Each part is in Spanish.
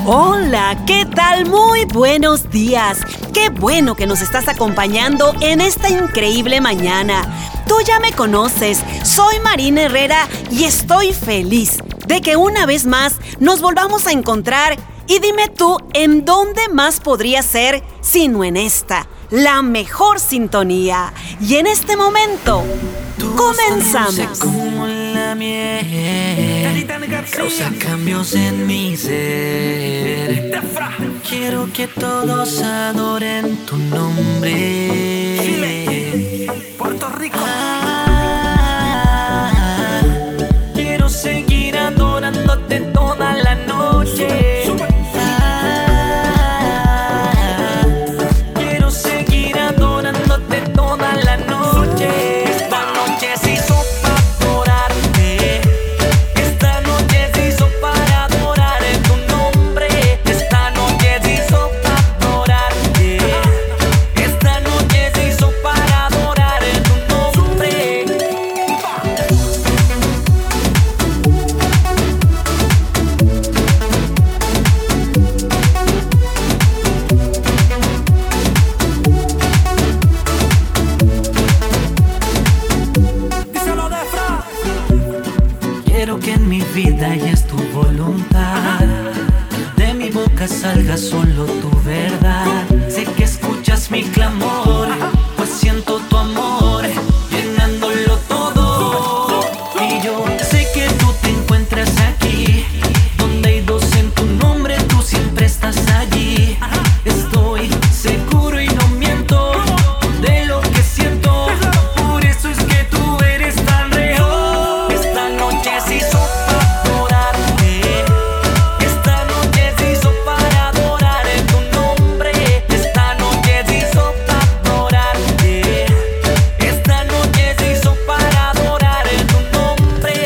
Hola, ¿qué tal? Muy buenos días. Qué bueno que nos estás acompañando en esta increíble mañana. Tú ya me conoces, soy Marina Herrera y estoy feliz de que una vez más nos volvamos a encontrar. Y dime tú, ¿en dónde más podría ser sino en esta, la mejor sintonía? Y en este momento, comenzamos. Como la miel, causa cambios en mi ser. Quiero que todos adoren tu nombre. Chile, Puerto Rico. Quiero seguir adorándote toda la noche. Quiero seguir adorándote toda la noche. Esta noche se hizo para adorarte. Esta noche se hizo para adorar tu nombre. Esta noche se hizo para adorarte. Esta noche se hizo para adorar tu nombre. Díselo de Fra. Quiero que en mi vida haya tu voluntad. De mi boca salga solo tu verdad. Sé que escuchas mi clamor, pues siento tu amor llenándolo todo. Y yo sé que tú te encuentras aquí, donde hay dos en tu nombre, tú siempre estás allí. Estoy seguro y no miento de lo que siento. Por eso es que tú eres tan real. Esta noche se hizo para adorarte. Esta noche se hizo para adorar tu nombre. Esta noche se hizo para adorarte. Esta noche se hizo para adorar tu nombre.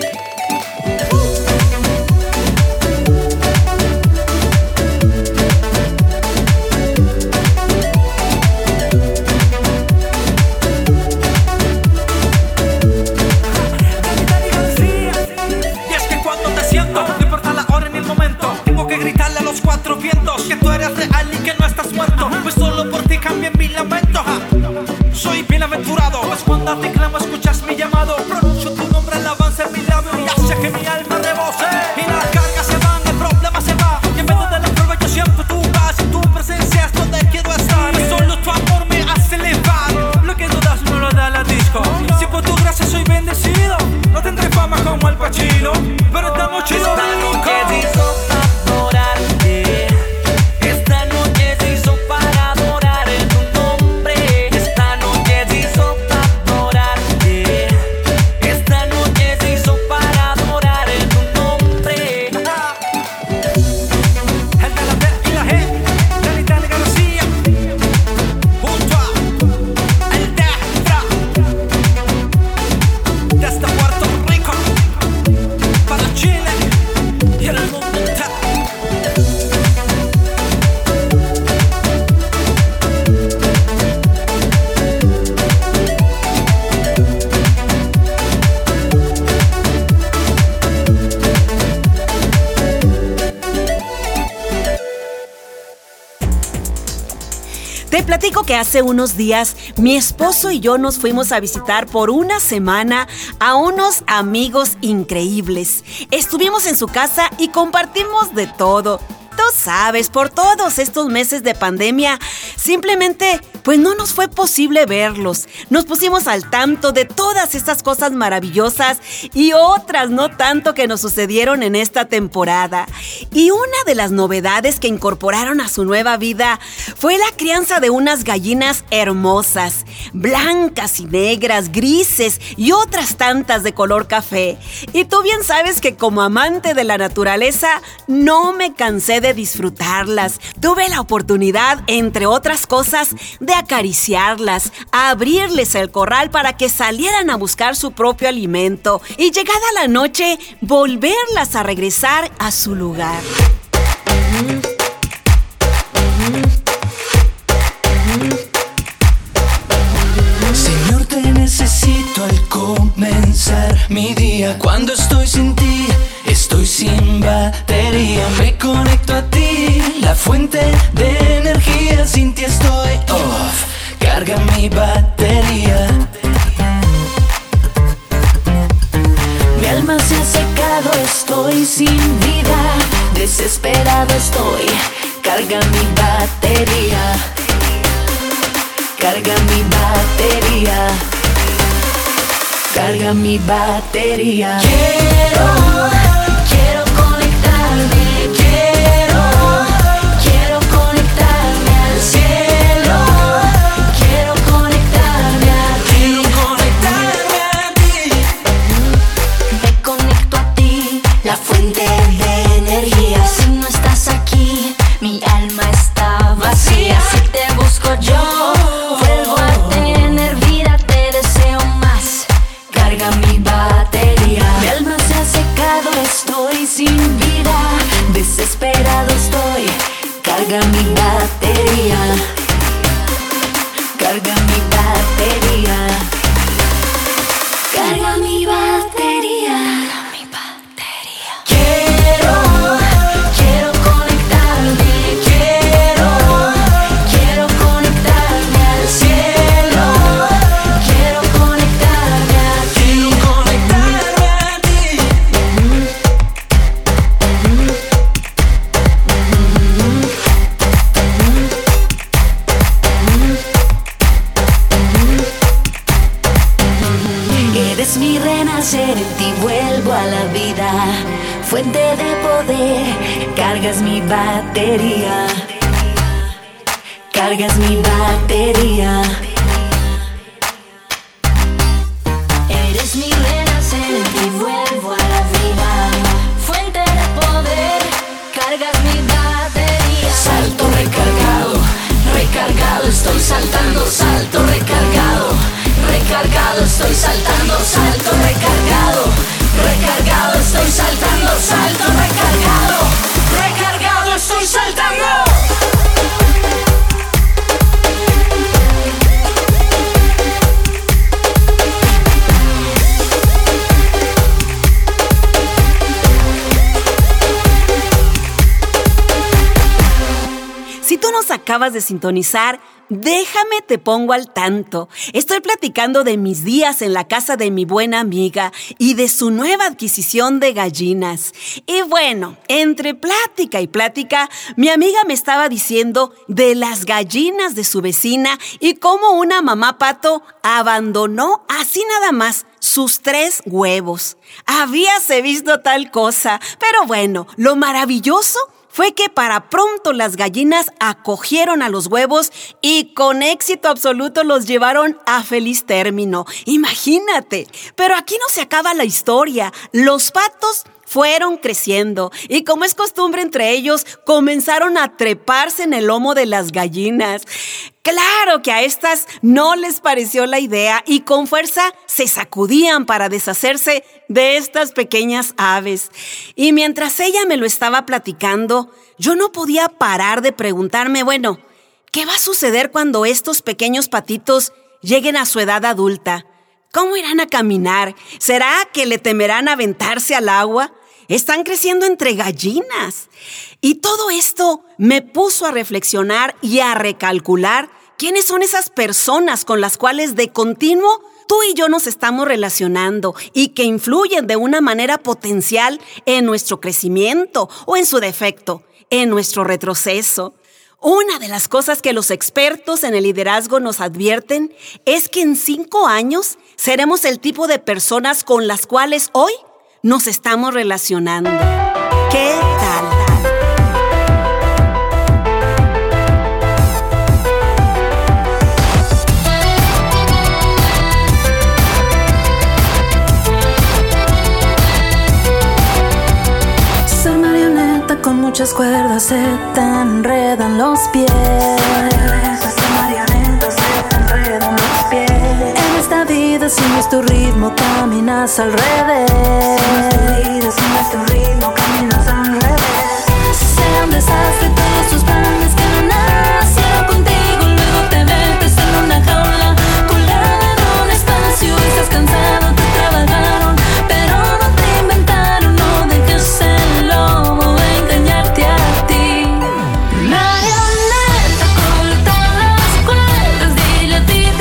Y es que cuando te siento, no importa la hora ni el momento, tengo que gritarle a los cuatro vientos que tú eres real y que no estás muerto. Pues solo por ti cambié mi lamento. Soy bienaventurado, pues cuando te clamo escuchas mi llamado. Pronuncio tu nombre, alabanza en mi labio y hace que mi alma rebose. Y las cargas se van, el problema se va. Y en medio de la prueba yo siempre tú vas. Y tu presencia es donde quiero estar. Y solo tu amor me hace elevar. Lo que tú das no lo da la disco. Si por tu gracia soy bendecido, no tendré fama como el Pachino, pero estamos chidos. Esta noche se hizo para adorarte. Esta noche se hizo para adorar tu nombre. Esta noche se hizo para adorarte. Esta noche se hizo para adorar tu nombre. El de la B y la G, Dani García, junto a el Defra, desde Puerto Rico, para Chile y el mundo entero. Te platico que hace unos días mi esposo y yo nos fuimos a visitar por una semana a unos amigos increíbles. Estuvimos en su casa y compartimos de todo. Tú sabes, por todos estos meses de pandemia, simplemente pues no nos fue posible verlos. Nos pusimos al tanto de todas estas cosas maravillosas y otras no tanto que nos sucedieron en esta temporada. Y una de las novedades que incorporaron a su nueva vida fue la crianza de unas gallinas hermosas, blancas y negras, grises y otras tantas de color café. Y tú bien sabes que como amante de la naturaleza, no me cansé de disfrutarlas. Tuve la oportunidad, entre otras cosas, de acariciarlas, abrirles el corral para que salieran a buscar su propio alimento y llegada la noche, volverlas a regresar a su lugar. Señor, te necesito al comenzar mi día. Cuando estoy sin ti, estoy sin batería. Me conecto a ti carga mi batería. Mi alma se ha secado, estoy sin vida, desesperado estoy. Carga mi batería, carga mi batería, carga mi batería. Quiero conectarme, quiero conectarme al cielo, quiero conectarme a ti, me conecto a ti, la fuente de energía. Si no estás aquí, mi alma está vacía. Si te busco yo, vuelvo a tener vida, te deseo más. Carga mi batería. Mi alma se ha secado, estoy sin vida, desesperado estoy. Carga mi batería, carga mi batería, carga mi batería, mi batería. Quiero conectarme, quiero conectarme al cielo, quiero conectarme a ti, Eres mi renacer, en ti vuelvo a la vida, fuente de poder, cargas mi batería, cargas mi batería. Eres mi renacer, en ti vuelvo a la vida, fuente de poder, cargas mi batería. Salto recargado, recargado, estoy saltando, salto recargado, recargado, estoy saltando, salto recargado, recargado, estoy saltando, salto recargado, recargado, estoy saltando. Si tú nos acabas de sintonizar, déjame te pongo al tanto. Estoy platicando de mis días en la casa de mi buena amiga y de su nueva adquisición de gallinas. Y bueno, entre plática y plática, mi amiga me estaba diciendo de las gallinas de su vecina y cómo una mamá pato abandonó así nada más sus 3 huevos. Habíase visto tal cosa, pero bueno, lo maravilloso fue que para pronto las gallinas acogieron a los huevos y con éxito absoluto los llevaron a feliz término. Imagínate, pero aquí no se acaba la historia. Los patos fueron creciendo y, como es costumbre entre ellos, comenzaron a treparse en el lomo de las gallinas. Claro que a estas no les pareció la idea y con fuerza se sacudían para deshacerse de estas pequeñas aves. Y mientras ella me lo estaba platicando, yo no podía parar de preguntarme, bueno, ¿qué va a suceder cuando estos pequeños patitos lleguen a su edad adulta? ¿Cómo irán a caminar? ¿Será que le temerán aventarse al agua? Están creciendo entre gallinas. Y todo esto me puso a reflexionar y a recalcular quiénes son esas personas con las cuales de continuo tú y yo nos estamos relacionando y que influyen de una manera potencial en nuestro crecimiento o, en su defecto, en nuestro retroceso. Una de las cosas que los expertos en el liderazgo nos advierten es que en 5 años seremos el tipo de personas con las cuales hoy nos estamos relacionando. ¿Qué tal? Ser marioneta con muchas cuerdas, se te enredan los pies. Ser marioneta, se te enredan los pies. En esta vida, si no es tu ritmo, caminas al revés. Si no es tu ritmo, caminas al revés. Sea un desastre todos tus planes que no nacieron contigo. Luego te metes en una jaula, colgada en un espacio. Estás cansado, te trabajaron, pero no te inventaron. No dejes el lobo engañarte a ti. Marioneta, corta las cuerdas, dile a ti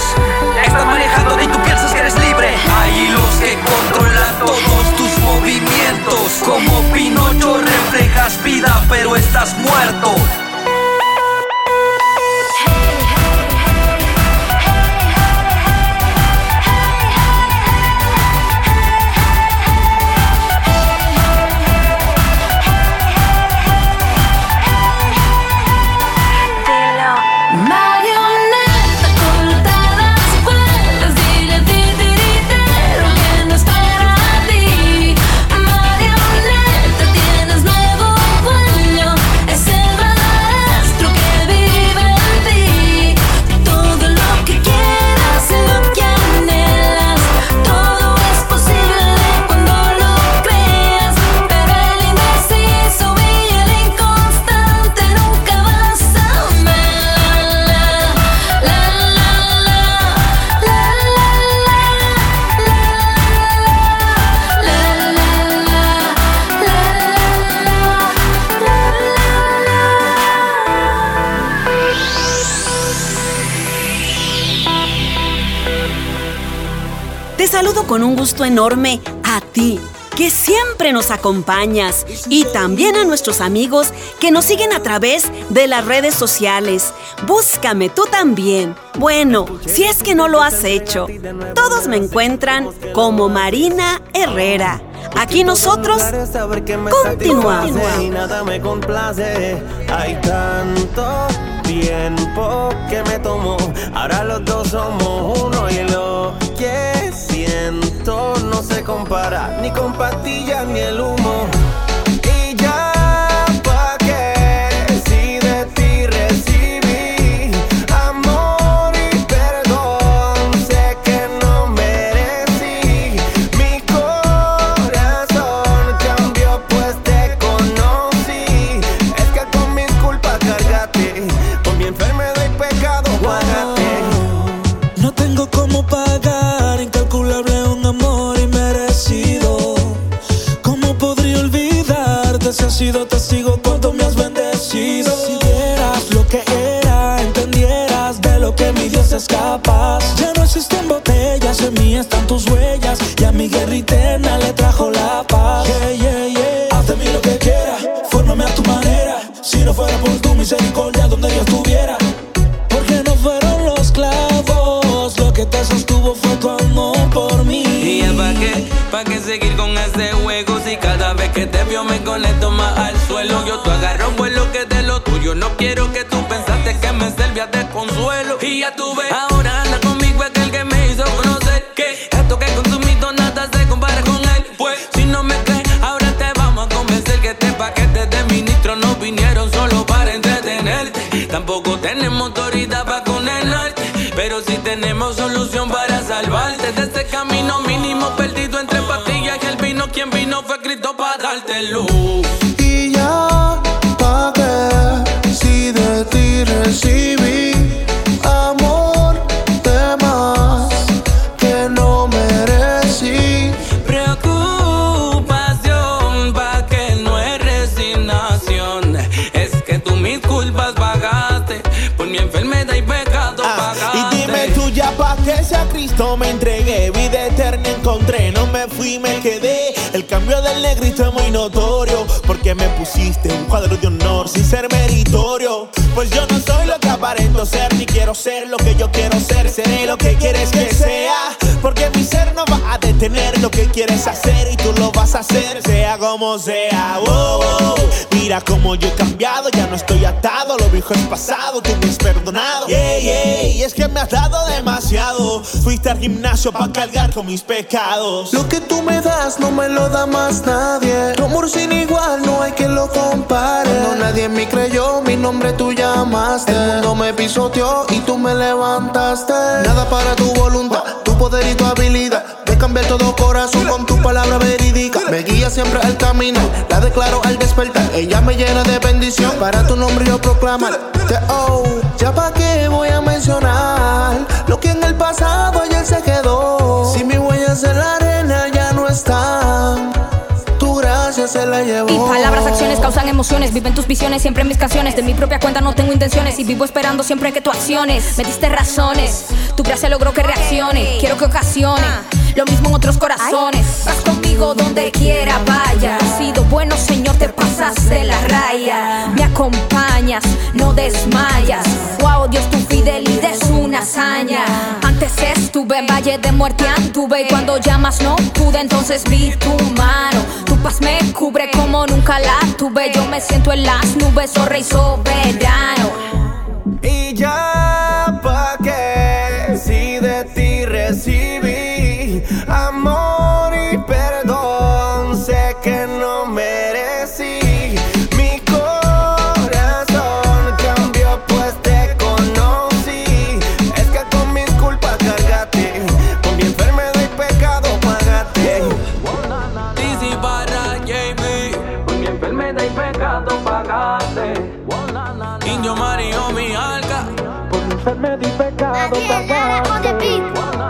Estás manejando y tú piensas que eres libre. Hay los que controlan todos tus movimientos. Como Pinocho reflejas vida, pero estás muerto. Te saludo con un gusto enorme a ti, que siempre nos acompañas, y también a nuestros amigos que nos siguen a través de las redes sociales. Búscame tú también. Bueno, si es que no lo has hecho, todos me encuentran como Marina Herrera. Aquí nosotros continuamos. Y nada me complace. Hay tanto tiempo que me tomó. Ahora los dos somos uno y lo que siento no se compara ni con pastillas ni el humo. Y ya pa' qué si de ti recibí amor y perdón, sé que no merecí. Mi corazón cambió pues te conocí. Es que con mis culpas cargaste, con mi enfermedad y pecado guárdate. No tengo cómo pagar incalculable un amor inmerecido. ¿Cómo podría olvidarte si has sido testigo cuánto me has bendecido? Si vieras lo que era, entendieras de lo que mi Dios es capaz. Ya no existen botellas, en mí están tus huellas, y a mi guerra eterna le trajo la paz. Yeah, yeah, yeah. Haz de mí lo que quieras, fórmame a tu manera. Si no fuera por tu misericordia, donde yo estuviera. Porque no fueron los clavos, lo que te sostuvo fue tu amor por mí. ¿Y ya pa' qué seguir con ese juego? Si cada vez que te veo me conecto más al suelo. Yo te agarro vuelo que de lo tuyo. No quiero que tú pensaste que me servía de consuelo. Y ya tú ves, ahora anda conmigo aquel que me hizo conocer que esto que he consumido nada se compara con él. Pues si no me crees, ahora te vamos a convencer que este paquete de ministros no vinieron solo para entretenerte. Tampoco tenemos autoridad para condenarte, pero sí tenemos solución para salvarte de ese camino mínimo perdido entre pastillas y el vino. Quien vino fue Cristo para darte luz. Y ya pa' qué si de ti recibí amor de más que no merecí. Preocupación pa' que no es resignación. Es que tú mis culpas pagaste, por mi enfermedad y pecado pagaste. Y dime tú ya pa' qué si a Cristo me entregué, vida eterna encontré, no me fui, me quedé. El cambio del negrito es muy notorio, porque me pusiste un cuadro de honor sin ser meritorio. Pues yo no soy lo que aparento ser, ni quiero ser lo que yo quiero ser. Seré lo que quieres que sea, porque mi ser no va a detener lo que quieres hacer, y tú lo vas a hacer, sea como sea. Oh, oh. Mira cómo yo he cambiado, ya no estoy atado, lo viejo es pasado, tú me has perdonado. Yeah, yeah, y es que me has dado demasiado. Fuiste al gimnasio pa' cargar con mis pecados. Lo que tú me das no me lo da más nadie. Tu amor sin igual, no hay quien lo compare. Cuando nadie me creyó, mi nombre tú llamaste. El mundo me pisoteó y tú me levantaste. Nada para tu voluntad, tu poder y tu habilidad de cambiar todo corazón con tu palabra verídica. Me guía siempre al caminar, la declaro al despertar. Ella me llena de bendición, para tu nombre yo proclamar. Ya pa' qué voy a mencionar lo que en el pasado ayer se quedó. Si mis huellas en la arena ya no están, tu gracia es la se llevó. Y palabras, acciones causan emociones. Viven tus visiones, siempre en mis canciones. De mi propia cuenta no tengo intenciones y vivo esperando siempre que tú acciones. Me diste razones, tu gracia logró que reaccione. Quiero que ocasione lo mismo en otros corazones. Vas conmigo donde quiera vaya. Has sido bueno, Señor, te pasas de la raya. Me acompañas, no desmayas. Wow, Dios, tu fidelidad es una hazaña. Antes estuve en valle de muerte, anduve y cuando llamas no pude, entonces vi tu mano. Tu paz me cubre como nunca la tuve. Yo me siento en las nubes, oh Rey soberano. Y ya pa' qué, si de ti recibí amor y perdón, sé que no merecí. Mi corazón cambió pues te conocí. Es que con mis culpas cargaste, con mi enfermedad y pecado pagaste. Dizzy para JB, con mi enfermedad y pecado pagaste. Indio Mario mi alca, Por mi enfermedad y pecado pagaste.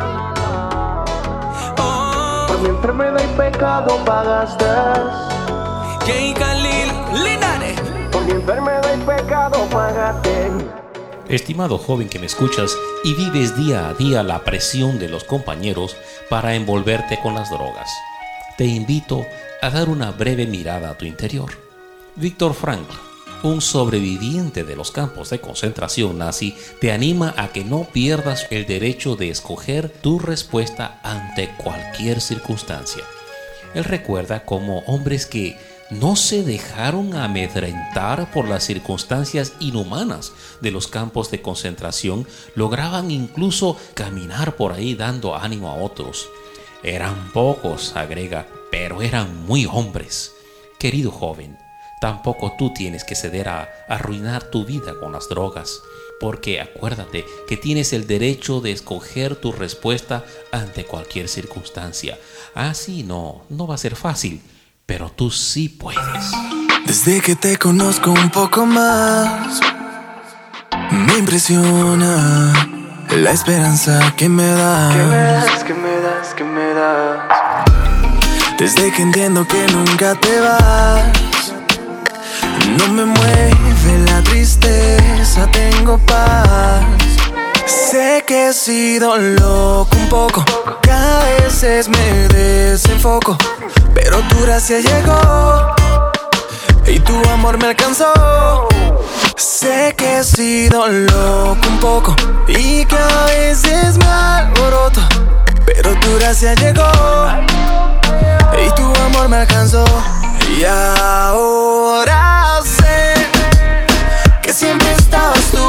Por mi enfermedad y pecado pagaste. Jay Khalil Linares. Por mi enfermedad y pecado pagaste. Estimado joven que me escuchas y vives día a día la presión de los compañeros para envolverte con las drogas, te invito a dar una breve mirada a tu interior. Viktor Frankl, un sobreviviente de los campos de concentración nazi, te anima a que no pierdas el derecho de escoger tu respuesta ante cualquier circunstancia. Él recuerda cómo hombres que no se dejaron amedrentar por las circunstancias inhumanas de los campos de concentración lograban incluso caminar por ahí dando ánimo a otros. Eran pocos, agrega, pero eran muy hombres. Querido joven, tampoco tú tienes que ceder a arruinar tu vida con las drogas, porque acuérdate que tienes el derecho de escoger tu respuesta ante cualquier circunstancia. Así no va a ser fácil, pero tú sí puedes. Desde que te conozco un poco más, me impresiona la esperanza que me das. Que me das. Desde que entiendo que nunca te vas, no me mueve la tristeza, tengo paz. Sé que he sido loco un poco, que a veces me desenfoco, pero tu gracia llegó y tu amor me alcanzó. Sé que he sido loco un poco y que a veces me alboroto, pero tu gracia llegó y tu amor me alcanzó. Y ahora sé que siempre estabas tú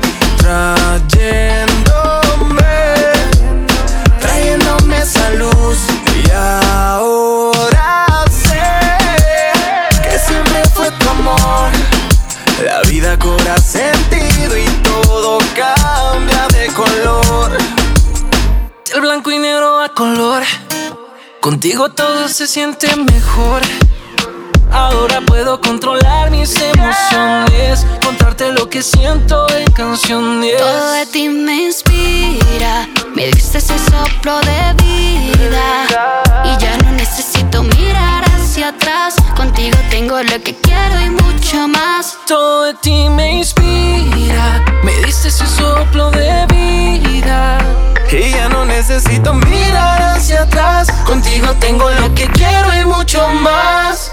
trayéndome esa luz. Y ahora sé que siempre fue tu amor. La vida cobra sentido y todo cambia de color. Del blanco y negro a color, contigo todo se siente mejor. Ahora puedo controlar mis emociones, contarte lo que siento en canciones. Todo de ti me inspira, me diste ese soplo de vida y ya no necesito mirar hacia atrás. Contigo tengo lo que quiero y mucho más. Todo de ti me inspira, me diste ese soplo de vida y ya no necesito mirar hacia atrás. Contigo tengo lo que quiero y mucho más.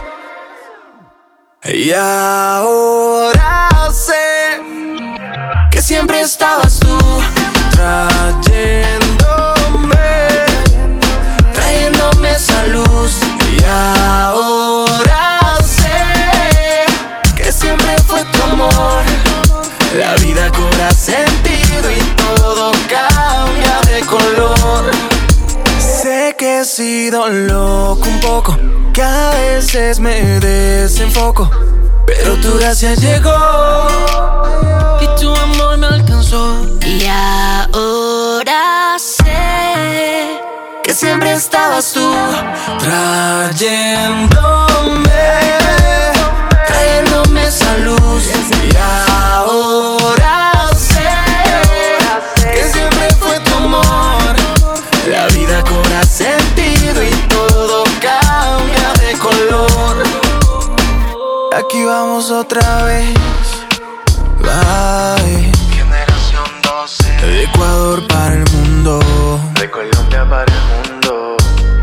Y ahora sé que siempre estabas tú trayéndome esa luz. Y ahora sé que siempre fue tu amor. La vida cobra sentido y todo cambia de color. Sé que he sido loco un poco, que a veces me desenfoco, pero tu gracia llegó y tu amor me alcanzó. Y ahora sé que siempre estabas tú trayéndome esa luz. Y ahora sé que siempre fue tu amor. La vida cobra sentido y todo cambia de color. otra vez. Bye. Generación 12. De Ecuador para el mundo. De Colombia para el mundo.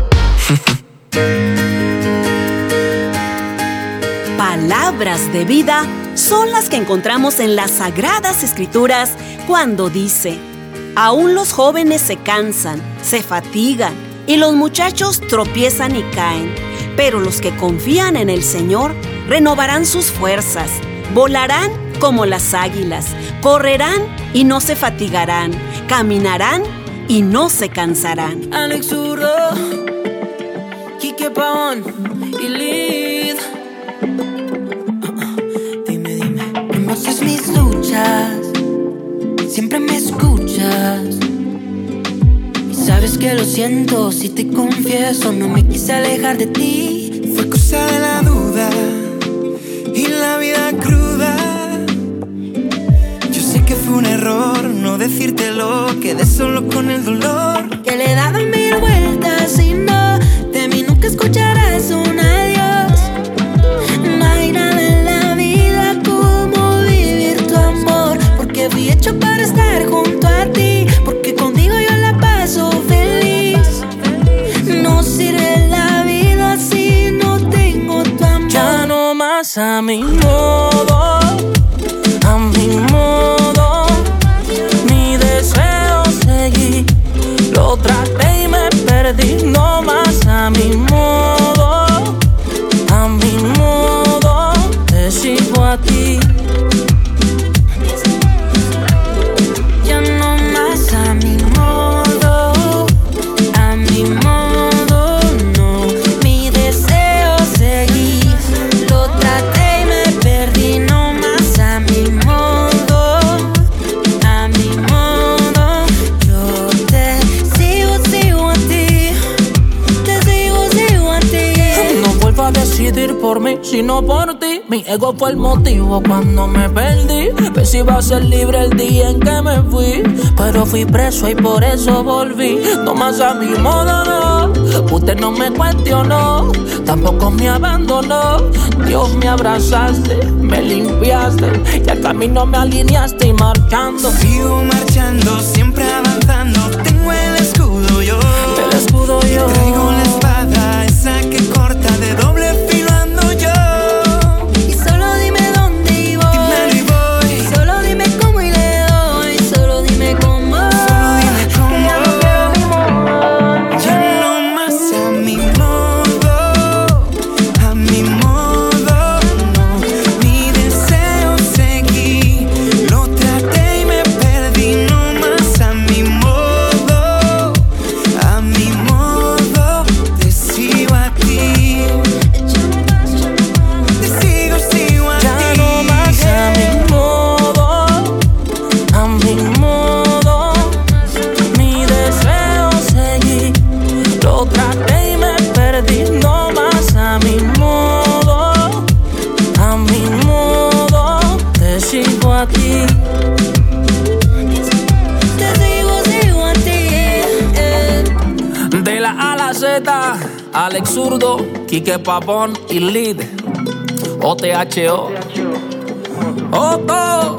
Palabras de vida son las que encontramos en las Sagradas Escrituras cuando dice: aún los jóvenes se cansan, se fatigan, y los muchachos tropiezan y caen. Pero los que confían en el Señor renovarán sus fuerzas, volarán como las águilas, correrán y no se fatigarán, caminarán y no se cansarán. Alex Zurdo, Quique Pavón y Lid. Dime, conoces mis luchas, siempre me escuchas. Y sabes que lo siento si te confieso, no me quise alejar de ti. Fue cosa de la duda y la vida cruda. Yo sé que fue un error no decírtelo, quedé solo con el dolor. Que le he dado 1000 vueltas y no, de mí nunca escucharás un adiós. No hay nada en la vida como vivir tu amor, porque fui hecho para estar junto a ti, porque contigo yo la paso feliz. No sirve la vida si no tengo tu amor. Ya no más a mi modo, a mi modo. Mi deseo seguir, lo traté y me perdí. No más a mi modo, te sigo a ti. Ya no más a mi modo, no. Mi deseo seguir, lo traté y me perdí. No más a mi modo, yo te sigo a ti, te sigo a ti. No vuelvo a decidir por mí, sino por ti. Mi ego fue el motivo cuando me perdí. Pensé iba a ser libre el día en que me fui, pero fui preso y por eso volví. No más a mi modo, no. Usted no me cuestionó, tampoco me abandonó. Dios, me abrazaste, me limpiaste y al camino me alineaste y marchando. Sigo marchando, siempre avanzando. Tengo el escudo yo, traigo la espada, esa que corta de doble filo ando yo. Y solo dime dónde y voy, Dímelo y voy. solo dime cómo y le doy, solo dime cómo. Ya no quiero mi modo, ya no más a mi modo, no. Mi deseo seguí, lo traté y me perdí. No más a mi modo, te sigo a ti. Te sigo a ti. Ya no más a mi modo, mi deseo seguí, lo traté y me perdí. No más a mi modo, te sigo a ti. Te sigo a ti. De la A a la Z, Alex Zurdo, Quique Pavón y Lid. OTHO. Otto.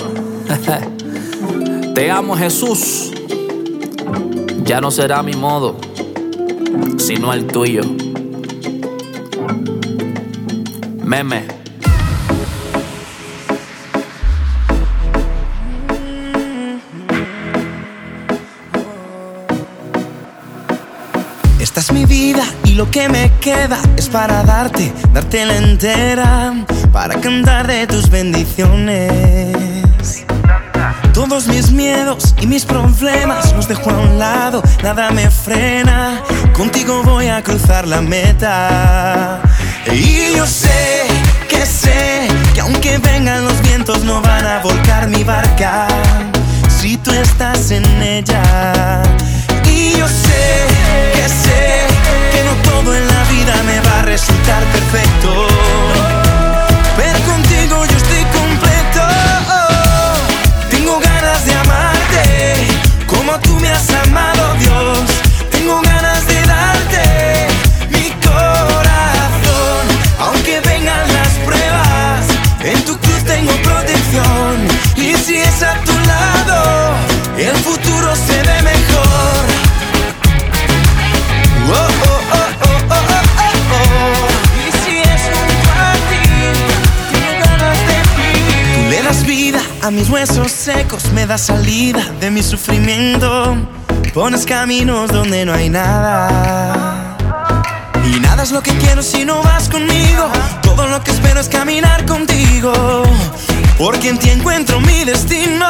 Te amo, Jesús. Ya no será mi modo, sino el tuyo. Meme. Esta es mi vida y lo que me queda es para dártela entera, para cantar de tus bendiciones. Todos mis miedos y mis problemas los dejo a un lado, nada me frena. Contigo voy a cruzar la meta. Y yo sé que aunque vengan los vientos no van a volcar mi barca si tú estás en ella. Y yo sé que no todo en la vida me va a resultar perfecto, pero contigo yo estoy completo. Tengo ganas de amarte como tú me has amado, Dios. Tengo ganas de darte mi corazón, aunque vengan las pruebas. En tu se ve mejor. Oh, oh, oh, oh, oh, oh, oh. Y si es junto a ti, tengo ganas de vivir. Tú le das vida a mis huesos secos, me das salida de mi sufrimiento. Pones caminos donde no hay nada. Y nada es lo que quiero si no vas conmigo. Todo lo que espero es caminar contigo, porque en ti encuentro mi destino.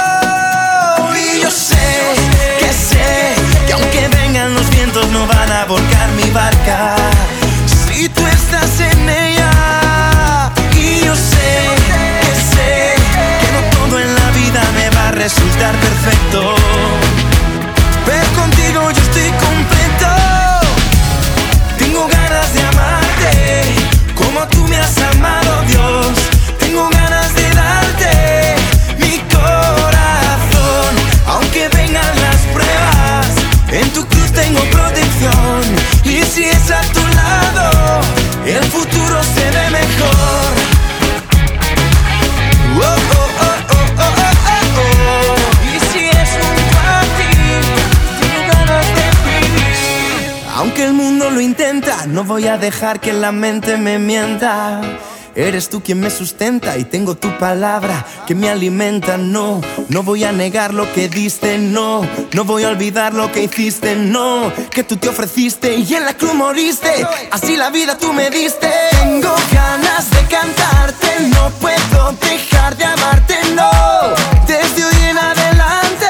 Y yo sé que aunque vengan los vientos no van a volcar mi barca si tú estás en ella. Y yo sé que no todo en la vida me va a resultar perfecto, pero contigo yo estoy completo. Tengo ganas de amarte como tú me has amado, Dios. Tengo ganas de darte mi corazón, aunque vengan las pruebas. En tu cruz tengo protección, y si es a tu lado, el futuro se ve mejor. Oh, oh, oh, oh, oh, oh, oh. Y si es junto a ti, tengo ganas de vivir. Aunque el mundo lo intenta, no voy a dejar que la mente me mienta. Eres tú quien me sustenta y tengo tu palabra que me alimenta. No voy a negar lo que diste, no voy a olvidar lo que hiciste, no, que tú te ofreciste y en la cruz moriste, así la vida tú me diste. Tengo ganas de cantarte, no puedo dejar de amarte, no, desde hoy en adelante.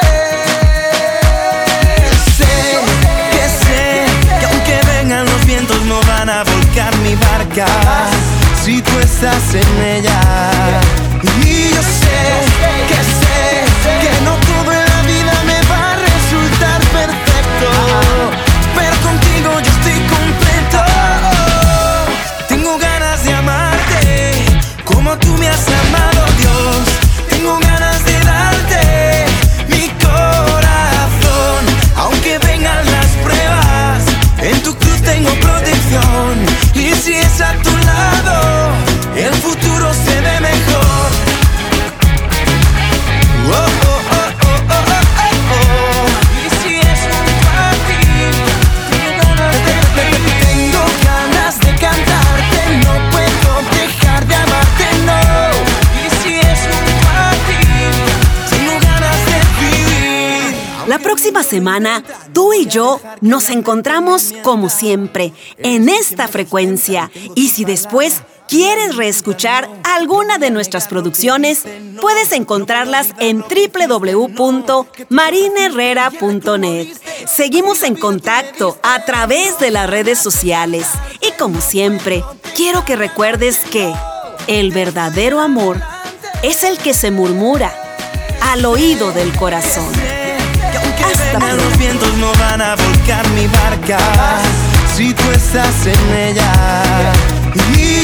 Sé que aunque vengan los vientos no van a volcar mi barca si tú estás en ella. Y yo sé que no todo en la vida me va a resultar perfecto, pero contigo yo estoy completo. Tengo ganas de amarte como tú me has amado, Dios. Tengo ganas de darte mi corazón, aunque vengan las pruebas. En tu cruz tengo protección, y si es a tu lado, el futuro se ve mejor. Oh, oh, oh, oh, oh, oh, oh. Y si es junto a ti, tengo ganas de cantarte, no puedo dejar de amarte, no. Y si es junto a ti, tengo ganas de vivir. La próxima semana, tú y yo nos encontramos como siempre en esta frecuencia. Y si después quieres reescuchar alguna de nuestras producciones, puedes encontrarlas en www.marineherrera.net. Seguimos en contacto a través de las redes sociales. Y como siempre, quiero que recuerdes que el verdadero amor es el que se murmura al oído del corazón. Hasta pronto. Los vientos no van a volcar mi barca si tú estás en ella.